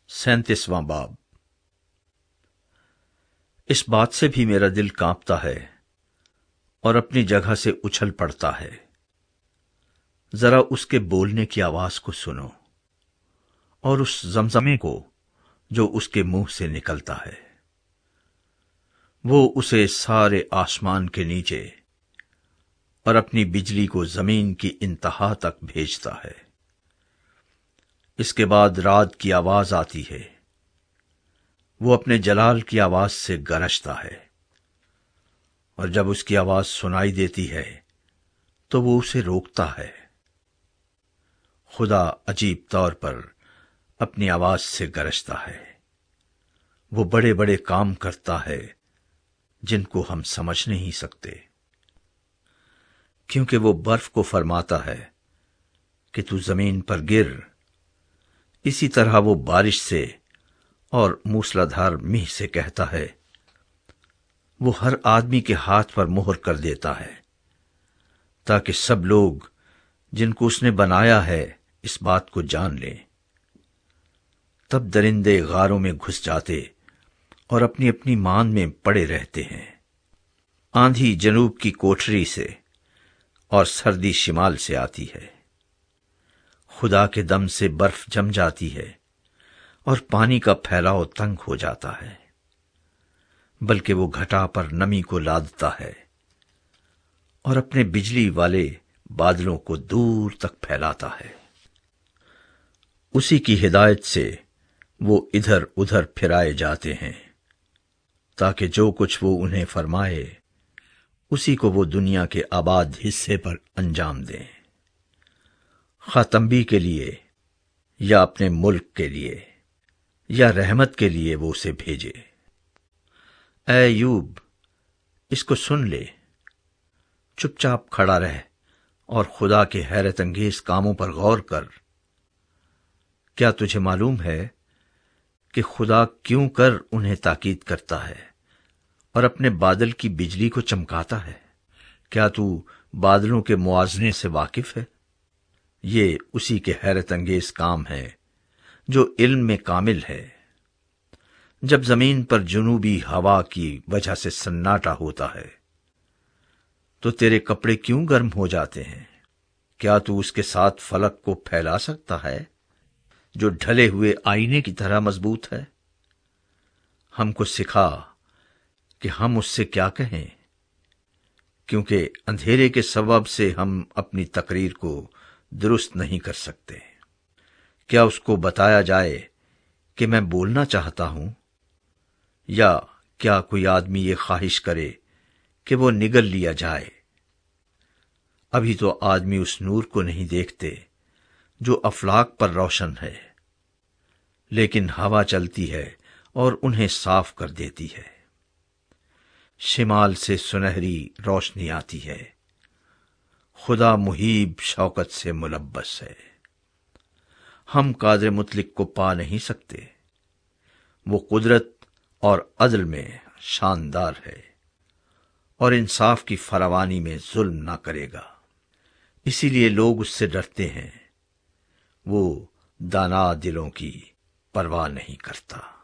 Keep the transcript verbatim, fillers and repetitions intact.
سینتیسواں باب۔ اس بات سے بھی میرا دل کانپتا ہے اور اپنی جگہ سے اچھل پڑتا ہے۔ ذرا اس کے بولنے کی آواز کو سنو اور اس زمزمے کو جو اس کے منہ سے نکلتا ہے۔ وہ اسے سارے آسمان کے نیچے اور اپنی بجلی کو زمین کی انتہا تک بھیجتا ہے۔ اس کے بعد رات کی آواز آتی ہے، وہ اپنے جلال کی آواز سے گرجتا ہے، اور جب اس کی آواز سنائی دیتی ہے تو وہ اسے روکتا ہے۔ خدا عجیب طور پر اپنی آواز سے گرجتا ہے۔ وہ بڑے بڑے کام کرتا ہے جن کو ہم سمجھ نہیں سکتے، کیونکہ وہ برف کو فرماتا ہے کہ تو زمین پر گر، اسی طرح وہ بارش سے اور موسلادھار میہ سے کہتا ہے۔ وہ ہر آدمی کے ہاتھ پر مہر کر دیتا ہے، تاکہ سب لوگ جن کو اس نے بنایا ہے اس بات کو جان لیں۔ تب درندے غاروں میں گھس جاتے اور اپنی اپنی ماند میں پڑے رہتے ہیں۔ آندھی جنوب کی کوٹھری سے اور سردی شمال سے آتی ہے۔ خدا کے دم سے برف جم جاتی ہے اور پانی کا پھیلاؤ تنگ ہو جاتا ہے، بلکہ وہ گھٹا پر نمی کو لادتا ہے اور اپنے بجلی والے بادلوں کو دور تک پھیلاتا ہے۔ اسی کی ہدایت سے وہ ادھر ادھر پھرائے جاتے ہیں، تاکہ جو کچھ وہ انہیں فرمائے اسی کو وہ دنیا کے آباد حصے پر انجام دیں، خواہ تنبیہ کے لیے یا اپنے ملک کے لیے یا رحمت کے لیے وہ اسے بھیجے۔ اے ایوب، اس کو سن لے، چپ چاپ کھڑا رہ اور خدا کے حیرت انگیز کاموں پر غور کر۔ کیا تجھے معلوم ہے کہ خدا کیوں کر انہیں تاکید کرتا ہے اور اپنے بادل کی بجلی کو چمکاتا ہے؟ کیا تو بادلوں کے موازنے سے واقف ہے؟ یہ اسی کے حیرت انگیز کام ہے جو علم میں کامل ہے۔ جب زمین پر جنوبی ہوا کی وجہ سے سناٹا ہوتا ہے تو تیرے کپڑے کیوں گرم ہو جاتے ہیں؟ کیا تو اس کے ساتھ فلک کو پھیلا سکتا ہے جو ڈھلے ہوئے آئینے کی طرح مضبوط ہے؟ ہم کو سکھا کہ ہم اس سے کیا کہیں، کیونکہ اندھیرے کے سبب سے ہم اپنی تقریر کو درست نہیں کر سکتے۔ کیا اس کو بتایا جائے کہ میں بولنا چاہتا ہوں، یا کیا کوئی آدمی یہ خواہش کرے کہ وہ نگل لیا جائے؟ ابھی تو آدمی اس نور کو نہیں دیکھتے جو افلاک پر روشن ہے، لیکن ہوا چلتی ہے اور انہیں صاف کر دیتی ہے۔ شمال سے سنہری روشنی آتی ہے، خدا محیب شوکت سے ملبس ہے۔ ہم قادر مطلق کو پا نہیں سکتے، وہ قدرت اور عدل میں شاندار ہے اور انصاف کی فراوانی میں ظلم نہ کرے گا، اسی لیے لوگ اس سے ڈرتے ہیں۔ وہ دانا دلوں کی پرواہ نہیں کرتا۔